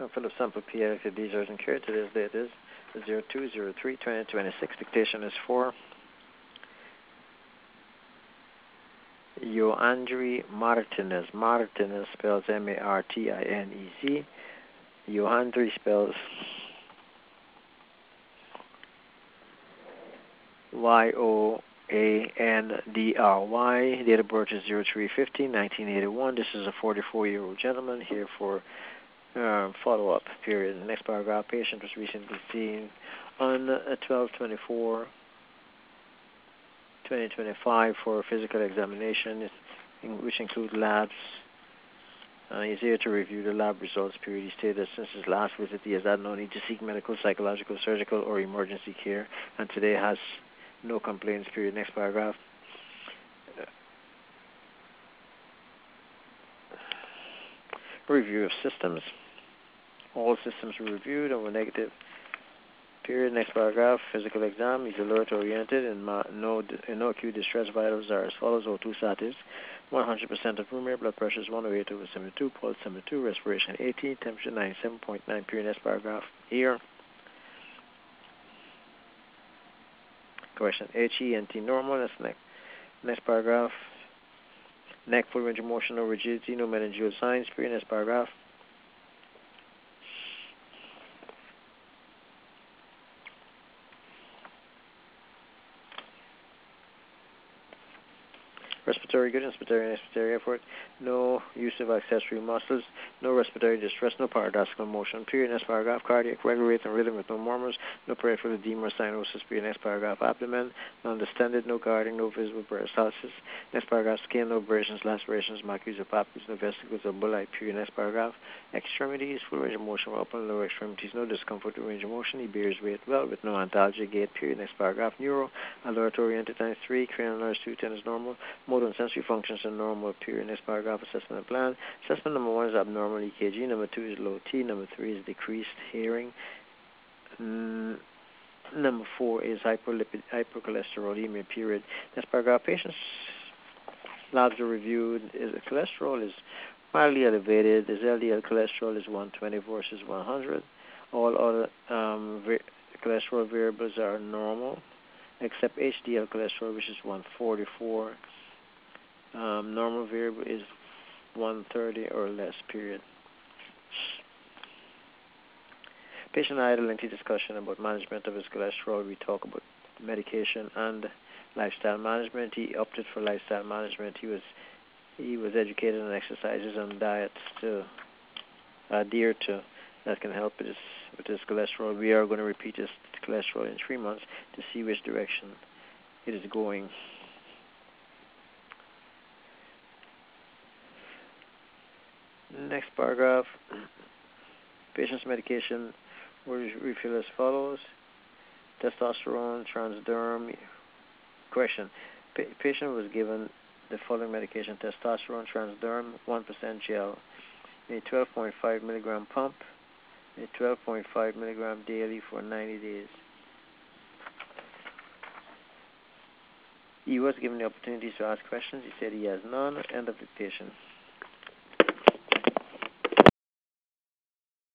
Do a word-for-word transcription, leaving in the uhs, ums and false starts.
Philip Sample P. Elected D. Judge and Care. Today's date is zero two zero three twenty twenty-six. Dictation is for Joandri Martinez. Martinez spells M A R T I N E Z. Joandri spells Y O A N D R Y. Date of birth is zero three fifteen nineteen eighty-one. This is a forty-four-year-old gentleman here for uh, follow-up period. The next paragraph, patient was recently seen on twelve twenty-four twenty twenty-five for physical examination, which include labs. Uh, he's here to review the lab results. Period. He stated that since his last visit, he has had no need to seek medical, psychological, surgical, or emergency care, and today has no complaints. Period. Next paragraph. Review of systems. All systems were reviewed and were negative. Period. Next paragraph. Physical exam. He's alert oriented and no in no acute distress. Vitals are as follows: O two status, one hundred percent of room air. Blood pressure is one oh eight over seventy-two. Pulse seventy-two. Respiration eighty. Temperature ninety-seven point nine. Period. Next paragraph. Here. Correction. H E N T normal. That's next. Next paragraph. Neck full range of motion, no rigidity, no meningeal signs. Period. Next paragraph. Respiratory good, inspiratory and expiratory effort, no use of accessory muscles, no respiratory distress, no paradoxical motion. Period. Next paragraph. Cardiac regular rate and rhythm with no murmurs, no peripheral edema or cyanosis. Period. Next paragraph. Abdomen, non-distended, no guarding, no visible peristalsis. Next paragraph. Skin, no abrasions, lacerations, macules or papules, no vesicles or bullae. Period. Next paragraph. Extremities, full range of motion, upper and lower extremities, no discomfort or range of motion. He bears weight well with no antalgia. Gait. Period. Next paragraph. Neuro, alert oriented times three, cranial nerves two ten is normal. Motor and sensory functions are normal. Period. Next paragraph. Assessment and plan. Assessment number one is abnormal E K G. Number two is low T. Number three is decreased hearing. Mm, number four is hyperlipid, hypercholesterolemia. Period. Next paragraph. Patient's labs are reviewed. Is cholesterol is mildly elevated. His L D L cholesterol is one twenty versus one hundred. All other um, va- cholesterol variables are normal, except H D L cholesterol, which is one forty-four. Um, normal variable is one thirty or less. Period. Patient and I had a lengthy discussion about management of his cholesterol. We talk about medication and lifestyle management. He opted for lifestyle management. He was he was educated on exercises and diets to adhere to that can help with his with his cholesterol. We are going to repeat his cholesterol in three months to see which direction it is going. Next paragraph. Patient's medication will refill as follows: testosterone, transderm. Question: Pa- patient was given the following medication: testosterone, transderm, one percent gel, a twelve point five milligram pump, a twelve point five milligram daily for ninety days. He was given the opportunity to ask questions. He said he has none. End of dictation.